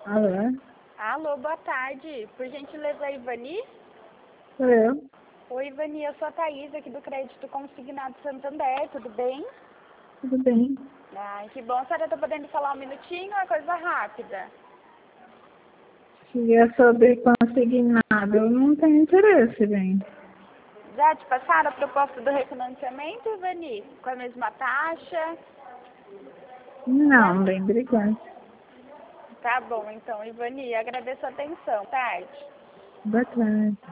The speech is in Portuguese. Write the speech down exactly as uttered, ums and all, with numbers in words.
Alô? Alô, boa tarde. Por gentileza, Ivani? Sou eu. Oi, Ivani, eu sou a Thaís, aqui do Crédito Consignado Santander, tudo bem? Tudo bem? Ai, que bom. A senhora tá podendo falar um minutinho ou é coisa rápida? Se é sobre consignado, eu não tenho interesse, bem. Já te passaram a proposta do refinanciamento, Ivani? Com a mesma taxa? Não, bem, obrigada. Tá bom, então, Ivani, agradeço a atenção. Tarde. Boa tarde.